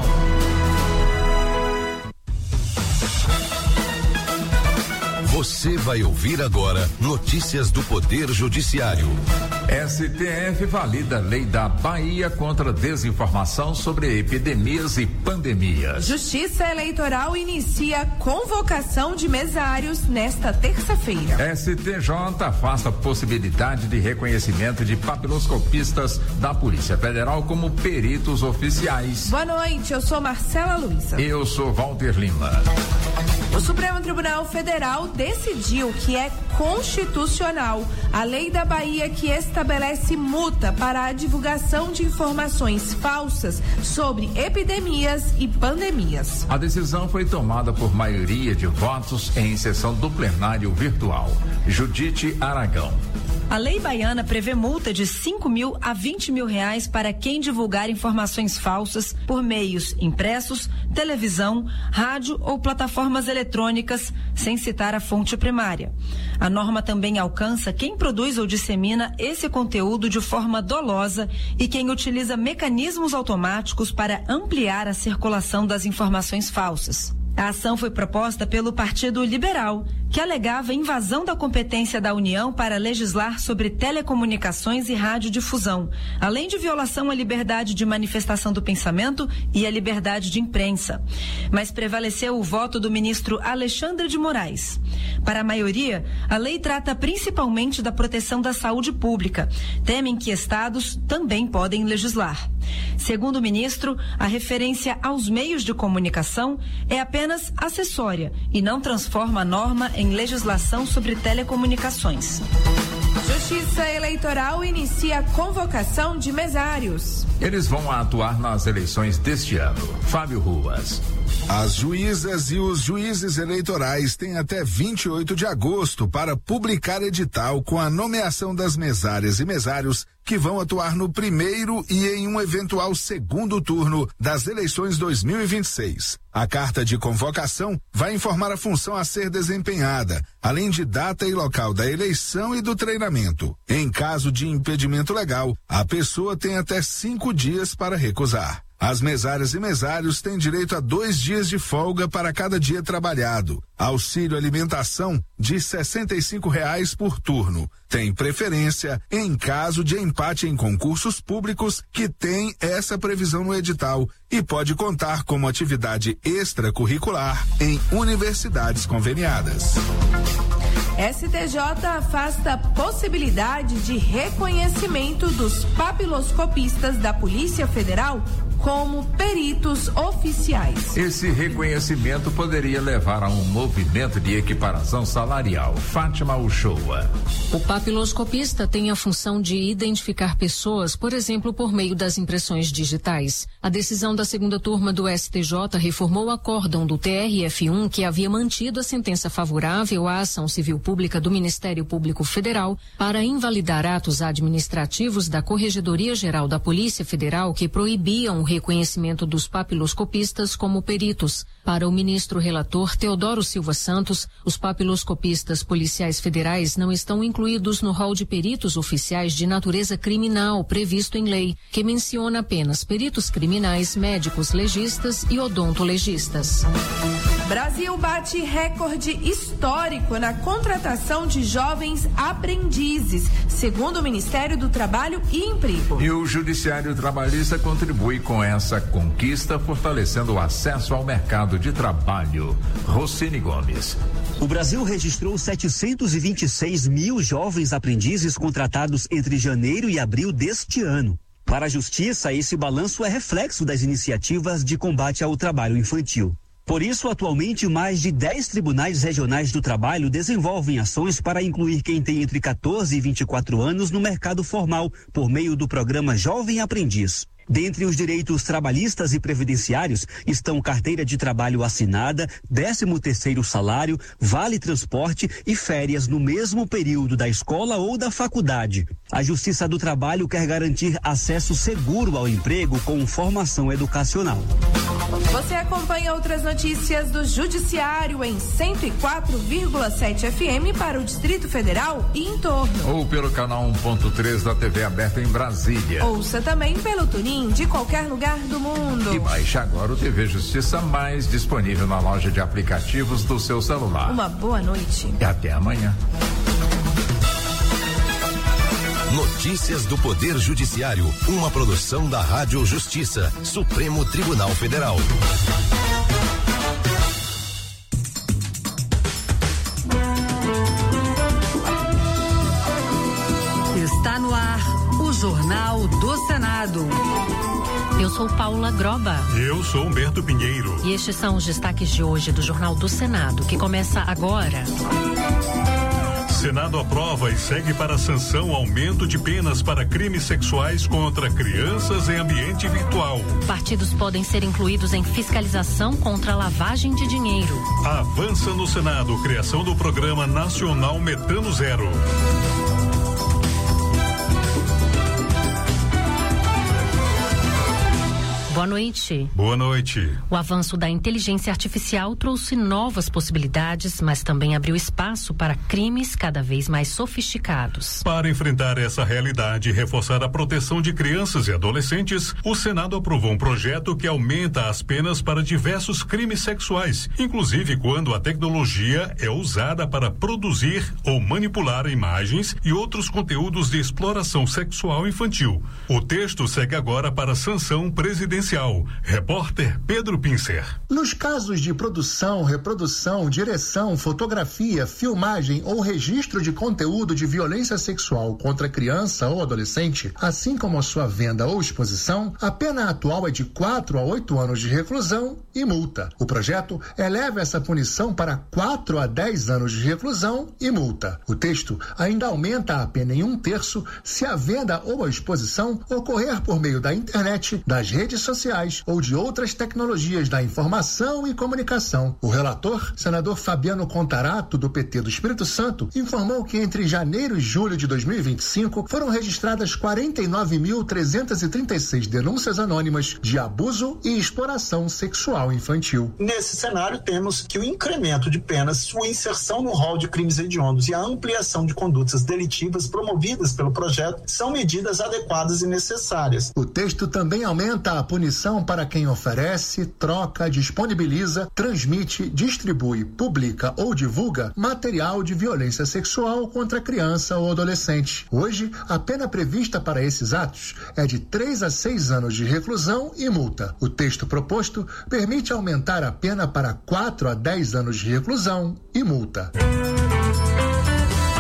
Você vai ouvir agora notícias do Poder Judiciário. S T F valida a lei da Bahia contra desinformação sobre epidemias e pandemias. Justiça Eleitoral inicia convocação de mesários nesta terça-feira. S T J afasta a possibilidade de reconhecimento de papiloscopistas da Polícia Federal como peritos oficiais. Boa noite, eu sou Marcela Luiza. Eu sou Walter Lima. O Supremo Tribunal Federal decidiu que é constitucional a lei da Bahia que estabelece multa para a divulgação de informações falsas sobre epidemias e pandemias. A decisão foi tomada por maioria de votos em sessão do plenário virtual. Judite Aragão. A lei baiana prevê multa de cinco mil a vinte mil reais para quem divulgar informações falsas por meios impressos, televisão, rádio ou plataformas eletrônicas, sem citar a fonte primária. A norma também alcança quem produz ou dissemina esse conteúdo de forma dolosa e quem utiliza mecanismos automáticos para ampliar a circulação das informações falsas. A ação foi proposta pelo Partido Liberal, que alegava invasão da competência da União para legislar sobre telecomunicações e radiodifusão, além de violação à liberdade de manifestação do pensamento e à liberdade de imprensa. Mas prevaleceu o voto do ministro Alexandre de Moraes. Para a maioria, a lei trata principalmente da proteção da saúde pública. Temem que estados também podem legislar. Segundo o ministro, a referência aos meios de comunicação é apenas acessória e não transforma a norma em legislação sobre telecomunicações. Justiça Eleitoral inicia a convocação de mesários. Eles vão atuar nas eleições deste ano. Fábio Ruas. As juízas e os juízes eleitorais têm até vinte e oito de agosto para publicar edital com a nomeação das mesárias e mesários que vão atuar no primeiro e em um eventual segundo turno das eleições dois mil e vinte e seis. A carta de convocação vai informar a função a ser desempenhada, além de data e local da eleição e do treinamento. Em caso de impedimento legal, a pessoa tem até cinco dias para recusar. As mesárias e mesários têm direito a dois dias de folga para cada dia trabalhado. Auxílio alimentação de sessenta e cinco reais por turno. Tem preferência em caso de empate em concursos públicos que tem essa previsão no edital e pode contar como atividade extracurricular em universidades conveniadas. S T J afasta a possibilidade de reconhecimento dos papiloscopistas da Polícia Federal como peritos oficiais. Esse reconhecimento poderia levar a um movimento de equiparação salarial. Fátima Uchoa. O papiloscopista tem a função de identificar pessoas, por exemplo, por meio das impressões digitais. A decisão da segunda turma do S T J reformou o acórdão do T R F um que havia mantido a sentença favorável à ação civil pública do Ministério Público Federal para invalidar atos administrativos da Corregedoria Geral da Polícia Federal que proibiam o reconhecimento dos papiloscopistas como peritos. Para o ministro relator Teodoro Silva Santos, os papiloscopistas policiais federais não estão incluídos no rol de peritos oficiais de natureza criminal previsto em lei, que menciona apenas peritos criminais, médicos legistas e odontolegistas. Brasil bate recorde histórico na contratação de jovens aprendizes, segundo o Ministério do Trabalho e Emprego. E o Judiciário Trabalhista contribui com essa conquista, fortalecendo o acesso ao mercado de trabalho. Rossini Gomes. O Brasil registrou setecentos e vinte e seis mil jovens aprendizes contratados entre janeiro e abril deste ano. Para a Justiça, esse balanço é reflexo das iniciativas de combate ao trabalho infantil. Por isso, atualmente, mais de dez tribunais regionais do trabalho desenvolvem ações para incluir quem tem entre quatorze e vinte e quatro anos no mercado formal, por meio do programa Jovem Aprendiz. Dentre os direitos trabalhistas e previdenciários estão carteira de trabalho assinada, décimo terceiro salário, vale transporte e férias no mesmo período da escola ou da faculdade. A Justiça do Trabalho quer garantir acesso seguro ao emprego com formação educacional. Você acompanha outras notícias do Judiciário em cento e quatro vírgula sete F M para o Distrito Federal e em torno. Ou pelo canal um ponto três da T V aberta em Brasília. Ouça também pelo Tunin de qualquer lugar do mundo. E baixe agora o T V Justiça Mais, disponível na loja de aplicativos do seu celular. Uma boa noite. E até amanhã. Notícias do Poder Judiciário, uma produção da Rádio Justiça, Supremo Tribunal Federal. Está no ar o Jornal do Senado. Eu sou Paula Groba. Eu sou Humberto Pinheiro. E estes são os destaques de hoje do Jornal do Senado, que começa agora. Senado aprova e segue para a sanção aumento de penas para crimes sexuais contra crianças em ambiente virtual. Partidos podem ser incluídos em fiscalização contra a lavagem de dinheiro. Avança no Senado criação do Programa Nacional Metano Zero. Boa noite. Boa noite. O avanço da inteligência artificial trouxe novas possibilidades, mas também abriu espaço para crimes cada vez mais sofisticados. Para enfrentar essa realidade e reforçar a proteção de crianças e adolescentes, o Senado aprovou um projeto que aumenta as penas para diversos crimes sexuais, inclusive quando a tecnologia é usada para produzir ou manipular imagens e outros conteúdos de exploração sexual infantil. O texto segue agora para a sanção presidencial. Repórter Pedro Pincer. Nos casos de produção, reprodução, direção, fotografia, filmagem ou registro de conteúdo de violência sexual contra criança ou adolescente, assim como a sua venda ou exposição, a pena atual é de quatro a oito anos de reclusão e multa. O projeto eleva essa punição para quatro a dez anos de reclusão e multa. O texto ainda aumenta a pena em um terço se a venda ou a exposição ocorrer por meio da internet, das redes sociais sociais ou de outras tecnologias da informação e comunicação. O relator, senador Fabiano Contarato, do P T do Espírito Santo, informou que entre janeiro e julho de dois mil e vinte e cinco foram registradas quarenta e nove mil trezentas e trinta e seis denúncias anônimas de abuso e exploração sexual infantil. Nesse cenário, temos que o incremento de penas, sua inserção no rol de crimes hediondos e a ampliação de condutas delitivas promovidas pelo projeto são medidas adequadas e necessárias. O texto também aumenta a punição para quem oferece, troca, disponibiliza, transmite, distribui, publica ou divulga material de violência sexual contra criança ou adolescente. Hoje, a pena prevista para esses atos é de três a seis anos de reclusão e multa. O texto proposto permite aumentar a pena para quatro a dez anos de reclusão e multa.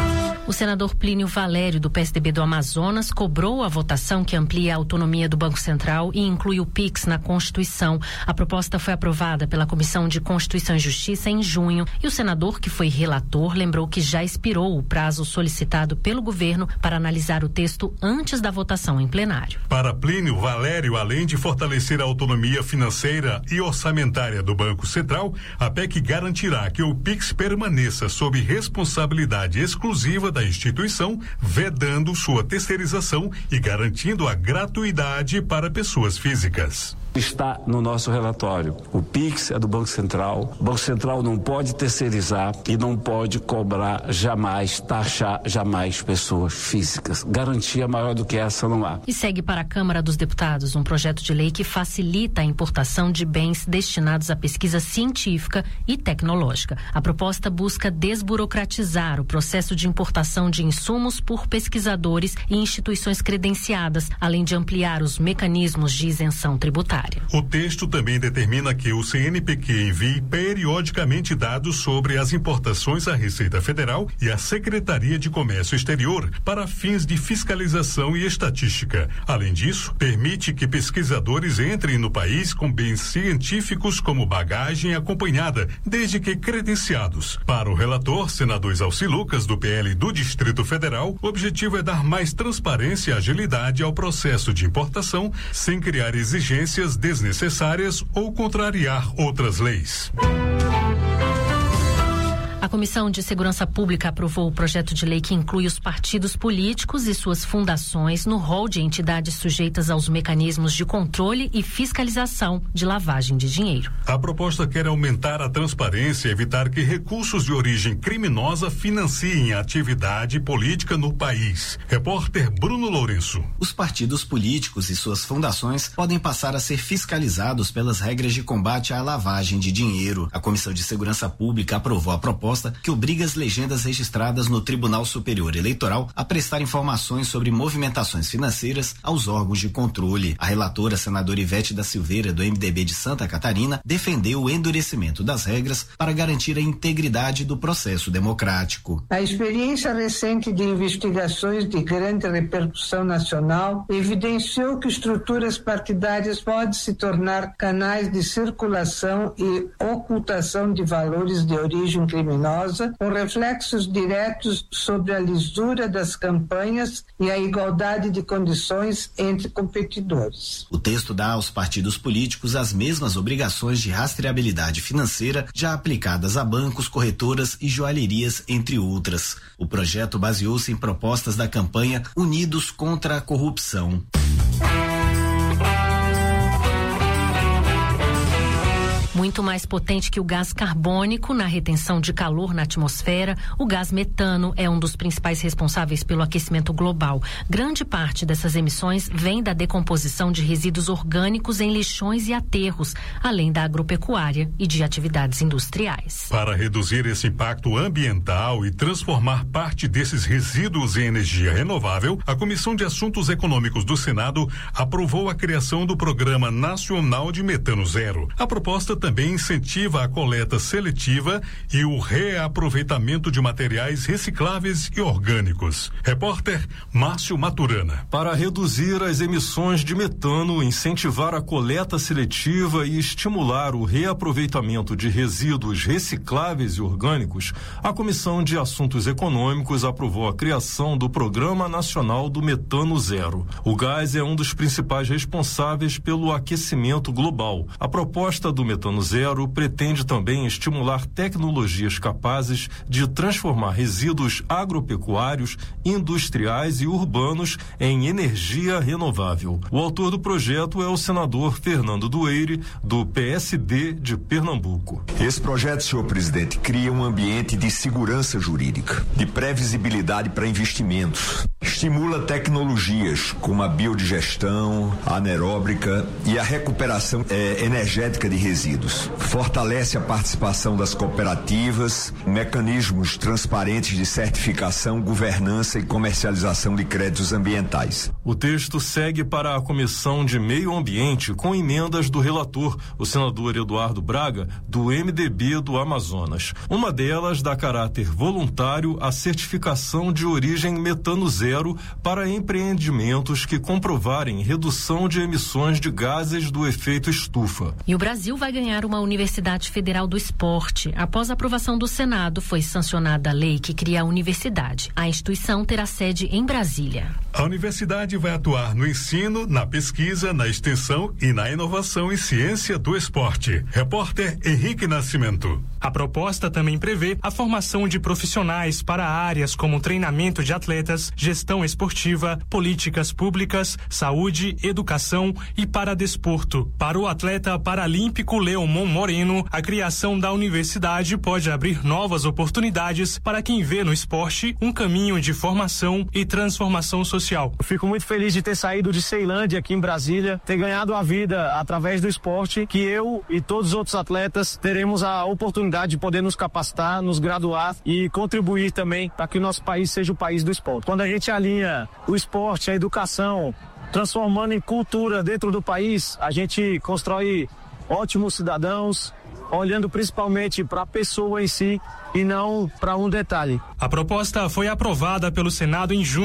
O senador Plínio Valério, do P S D B do Amazonas, cobrou a votação que amplia a autonomia do Banco Central e inclui o Pix na Constituição. A proposta foi aprovada pela Comissão de Constituição e Justiça em junho e o senador, que foi relator, lembrou que já expirou o prazo solicitado pelo governo para analisar o texto antes da votação em plenário. Para Plínio Valério, além de fortalecer a autonomia financeira e orçamentária do Banco Central, a P E C garantirá que o Pix permaneça sob responsabilidade exclusiva da instituição, vedando sua terceirização e garantindo a gratuidade para pessoas físicas. Está no nosso relatório. O Pix é do Banco Central. O Banco Central não pode terceirizar e não pode cobrar jamais, taxar jamais pessoas físicas. Garantia maior do que essa não há. E segue para a Câmara dos Deputados um projeto de lei que facilita a importação de bens destinados à pesquisa científica e tecnológica. A proposta busca desburocratizar o processo de importação de insumos por pesquisadores e instituições credenciadas, além de ampliar os mecanismos de isenção tributária. O texto também determina que o C N P Q envie periodicamente dados sobre as importações à Receita Federal e à Secretaria de Comércio Exterior para fins de fiscalização e estatística. Além disso, permite que pesquisadores entrem no país com bens científicos como bagagem acompanhada, desde que credenciados. Para o relator, senador Exalci Lucas, do P L do Distrito Federal, o objetivo é dar mais transparência e agilidade ao processo de importação, sem criar exigências desnecessárias ou contrariar outras leis. A Comissão de Segurança Pública aprovou o projeto de lei que inclui os partidos políticos e suas fundações no rol de entidades sujeitas aos mecanismos de controle e fiscalização de lavagem de dinheiro. A proposta quer aumentar a transparência e evitar que recursos de origem criminosa financiem a atividade política no país. Repórter Bruno Lourenço. Os partidos políticos e suas fundações podem passar a ser fiscalizados pelas regras de combate à lavagem de dinheiro. A Comissão de Segurança Pública aprovou a proposta que obriga as legendas registradas no Tribunal Superior Eleitoral a prestar informações sobre movimentações financeiras aos órgãos de controle. A relatora, senadora Ivete da Silveira, do M D B de Santa Catarina, defendeu o endurecimento das regras para garantir a integridade do processo democrático. A experiência recente de investigações de grande repercussão nacional evidenciou que estruturas partidárias podem se tornar canais de circulação e ocultação de valores de origem criminosa, com reflexos diretos sobre a lisura das campanhas e a igualdade de condições entre competidores. O texto dá aos partidos políticos as mesmas obrigações de rastreabilidade financeira já aplicadas a bancos, corretoras e joalherias, entre outras. O projeto baseou-se em propostas da campanha Unidos contra a Corrupção. Muito mais potente que o gás carbônico na retenção de calor na atmosfera, o gás metano é um dos principais responsáveis pelo aquecimento global. Grande parte dessas emissões vem da decomposição de resíduos orgânicos em lixões e aterros, além da agropecuária e de atividades industriais. Para reduzir esse impacto ambiental e transformar parte desses resíduos em energia renovável, a Comissão de Assuntos Econômicos do Senado aprovou a criação do Programa Nacional de Metano Zero. A proposta também incentiva a coleta seletiva e o reaproveitamento de materiais recicláveis e orgânicos. Repórter Márcio Maturana. Para reduzir as emissões de metano, incentivar a coleta seletiva e estimular o reaproveitamento de resíduos recicláveis e orgânicos, a Comissão de Assuntos Econômicos aprovou a criação do Programa Nacional do Metano Zero. O gás é um dos principais responsáveis pelo aquecimento global. A proposta do metano zero pretende também estimular tecnologias capazes de transformar resíduos agropecuários, industriais e urbanos em energia renovável. O autor do projeto é o senador Fernando Dueire, do P S D de Pernambuco. Esse projeto, senhor presidente, cria um ambiente de segurança jurídica, de previsibilidade para investimentos, estimula tecnologias como a biodigestão, a anaeróbica e a recuperação eh, energética de resíduos. Fortalece a participação das cooperativas, mecanismos transparentes de certificação, governança e comercialização de créditos ambientais. O texto segue para a Comissão de Meio Ambiente com emendas do relator, o senador Eduardo Braga, do M D B do Amazonas. Uma delas dá caráter voluntário à certificação de origem metano zero para empreendimentos que comprovarem redução de emissões de gases do efeito estufa. E o Brasil vai ganhar uma Universidade Federal do Esporte. Após a aprovação do Senado, foi sancionada a lei que cria a universidade. A instituição terá sede em Brasília. A universidade vai atuar no ensino, na pesquisa, na extensão e na inovação em ciência do esporte. Repórter Henrique Nascimento. A proposta também prevê a formação de profissionais para áreas como treinamento de atletas, gestão esportiva, políticas públicas, saúde, educação e para desporto. Para o atleta paralímpico Leomon Moreno, a criação da universidade pode abrir novas oportunidades para quem vê no esporte um caminho de formação e transformação social. Eu fico muito feliz de ter saído de Ceilândia aqui em Brasília, ter ganhado a vida através do esporte, que eu e todos os outros atletas teremos a oportunidade de poder nos capacitar, nos graduar e contribuir também para que o nosso país seja o país do esporte. Quando a gente alinha o esporte, a educação, transformando em cultura dentro do país, a gente constrói ótimos cidadãos, olhando principalmente para a pessoa em si e não para um detalhe. A proposta foi aprovada pelo Senado em junho.